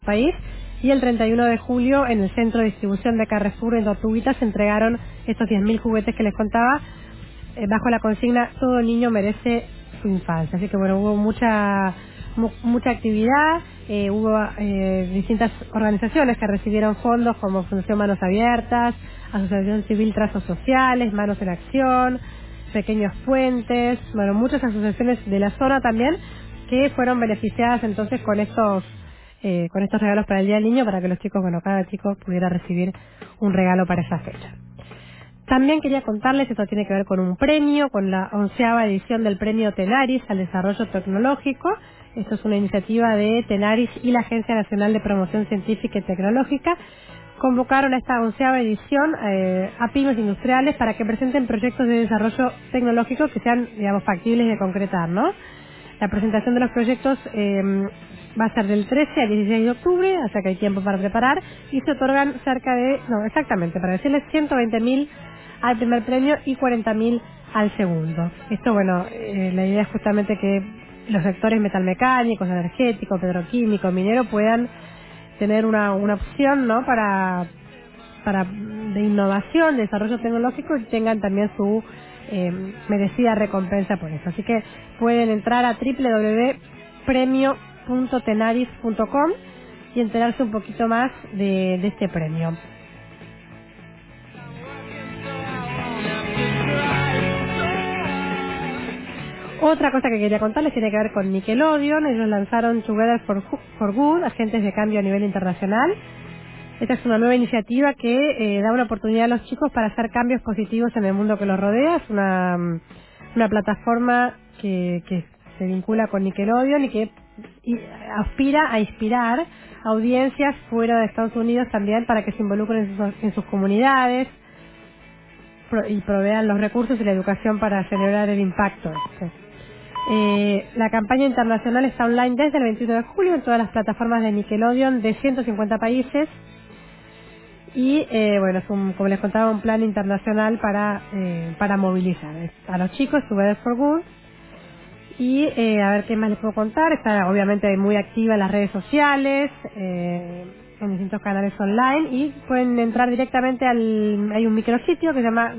país. Y el 31 de julio en el centro de distribución de Carrefour en Tortuguita se entregaron estos 10.000 juguetes que les contaba, bajo la consigna todo niño merece su infancia. Así que bueno, hubo mucha actividad, hubo distintas organizaciones que recibieron fondos como Fundación Manos Abiertas, Asociación Civil Trazos Sociales, Manos en Acción, Pequeños Puentes, bueno, muchas asociaciones de la zona también que fueron beneficiadas entonces con estos regalos para el Día del Niño, para que los chicos, bueno, cada chico pudiera recibir un regalo para esa fecha. También quería contarles, esto tiene que ver con un premio, con la 11ª edición del Premio Tenaris al Desarrollo Tecnológico. Esto es una iniciativa de Tenaris y la Agencia Nacional de Promoción Científica y Tecnológica. Convocaron a esta 11ª edición a pymes industriales para que presenten proyectos de desarrollo tecnológico que sean, digamos, factibles de concretar, ¿no? La presentación de los proyectos va a ser del 13 al 16 de octubre, o sea que hay tiempo para preparar, y se otorgan para decirles 120.000 al primer premio y 40.000 al segundo. Esto, bueno, la idea es justamente que los sectores metalmecánicos, energéticos, petroquímicos, minero puedan tener una opción, ¿no? De innovación, de desarrollo tecnológico, y tengan también su merecida recompensa por eso. Así que pueden entrar a www.premio.tenaris.com y enterarse un poquito más de este premio. Otra cosa que quería contarles tiene que ver con Nickelodeon. Ellos lanzaron Together for Good, agentes de cambio a nivel internacional. Esta es una nueva iniciativa que da una oportunidad a los chicos para hacer cambios positivos en el mundo que los rodea. Es una plataforma que se vincula con Nickelodeon y que aspira a inspirar audiencias fuera de Estados Unidos también para que se involucren en sus comunidades y provean los recursos y la educación para acelerar el impacto. La campaña internacional está online desde el 21 de julio en todas las plataformas de Nickelodeon de 150 países. Y bueno, es como les contaba, un plan internacional para movilizar a los chicos, Together for Good. Y a ver qué más les puedo contar. Está obviamente muy activa en las redes sociales, en distintos canales online, y pueden entrar directamente hay un micrositio que se llama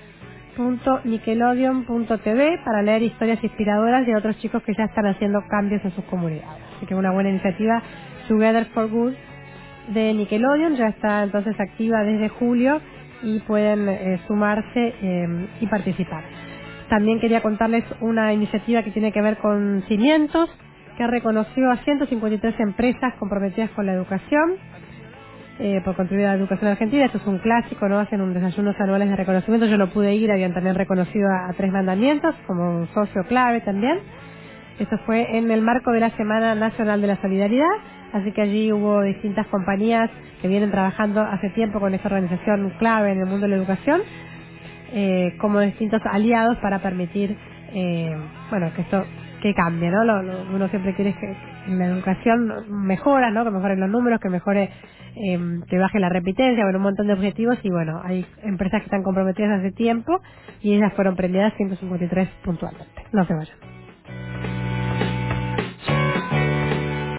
good.nickelodeon.tv para leer historias inspiradoras de otros chicos que ya están haciendo cambios en sus comunidades. Así que una buena iniciativa, Together for Good, de Nickelodeon. Ya está entonces activa desde julio y pueden sumarse y participar. También quería contarles una iniciativa que tiene que ver con Cimientos, que reconoció a 153 empresas comprometidas con la educación, por contribuir a la educación argentina. Esto es un clásico, ¿no? Hacen un desayunos anuales de reconocimiento. Yo lo pude ir, habían también reconocido a Tres Mandamientos como un socio clave también. Esto fue en el marco de la Semana Nacional de la Solidaridad, así que allí hubo distintas compañías que vienen trabajando hace tiempo con esta organización clave en el mundo de la educación, como distintos aliados para permitir, bueno, que cambie, ¿no? Uno siempre quiere que la educación mejora, ¿no? Que mejoren los números, que mejore, que baje la repitencia, bueno, un montón de objetivos, y bueno, hay empresas que están comprometidas hace tiempo y ellas fueron premiadas 153 puntualmente. No se vayan.